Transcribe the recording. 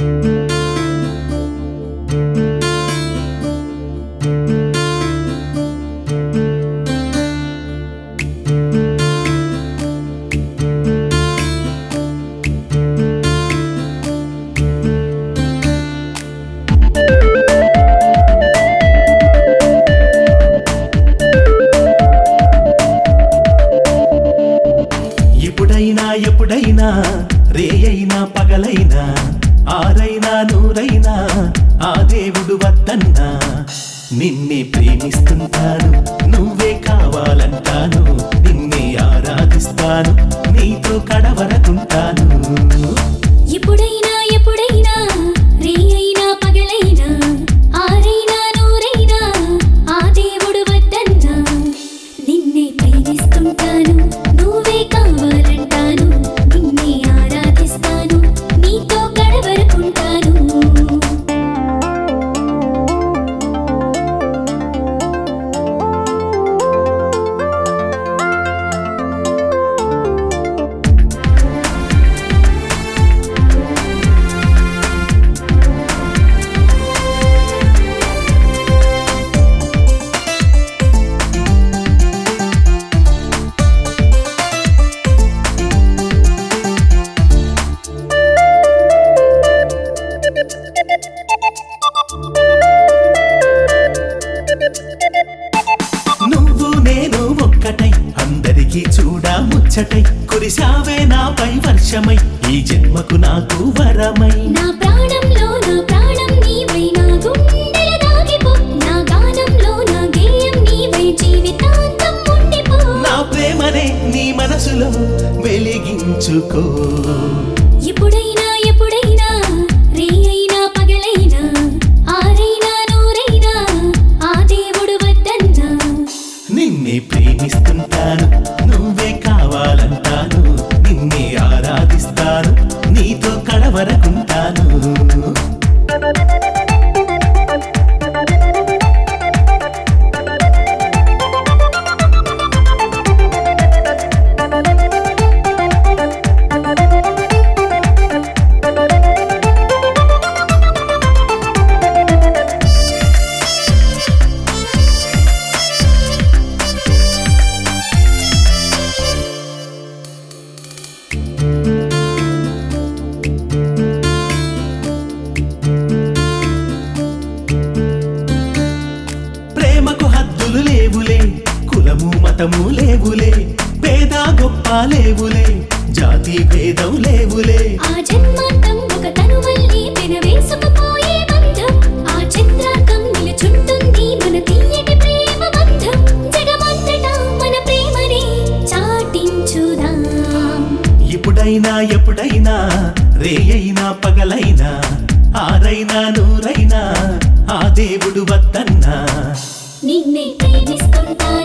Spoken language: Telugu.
ఎప్పుడైనా రేయైనా పగలైనా ఆరైనా నూరైనా ఆ దేవుడు వద్దన్నా నిన్నే ప్రేమిస్తుంటాను, నువ్వే కావాలంటాను, నిన్నే ఆరాధిస్తాను, నీతో కడవరకుంటాను. ఎప్పుడైనా రేయైనా పగలైనా ఆరైనా నూరైనా ఆ దేవుడు వద్దన్నా నిన్నే ప్రేమిస్తుంటాను, నువ్వే కావాలంటాను, నిన్నే ఆరాధిస్తాను, నీతో గడవరకుంటాను. నువ్వు నేను ఒక్కటై అందరికీ చూడా ముచ్చటై కురిశావే నాపై వర్షమై ఈ జన్మకు నాకు వరమై. నా ప్రాణంలో నా ప్రాణం నీవై, నా గుండెల దాగిపో, నా గానంలో నా గేయం నీవై, జీవితాంతం ఉండిపో. నా ప్రేమనే నీ మనసులో వెలిగించుకో. ఎప్పుడైనా రేయైనా పగలైనా ఆరైనా నూరైనా ఆ దేవుడు వద్దన్నా నిన్నే ప్రేమిస్తుంటాను, నువ్వే కావాలంటాను, నిన్నే ఆరాధిస్తాను, నీతో కడవరకుంటాను. ప్రేమకు హద్దులు లేవులే, కులము మతము లేవులే, పేద గొప్ప లేవులే, జాతి భేదం లేవులే. ఆ జన్మాంతం ఒక తనువల్లి పెనవేసుకుపోయే బంధం, ఆ చంద్రార్కం నిలుచుంటుంది మన తీయటి ప్రేమ బంధం. జగమంతటా మన ప్రేమనే చాటించుదాం. ఎప్పుడైనా రేయైనా పగలైనా ఆరైనా నూరైనా ఆ దేవుడు వద్దన్నా నిన్నే ప్రేమిస్తుంటాను.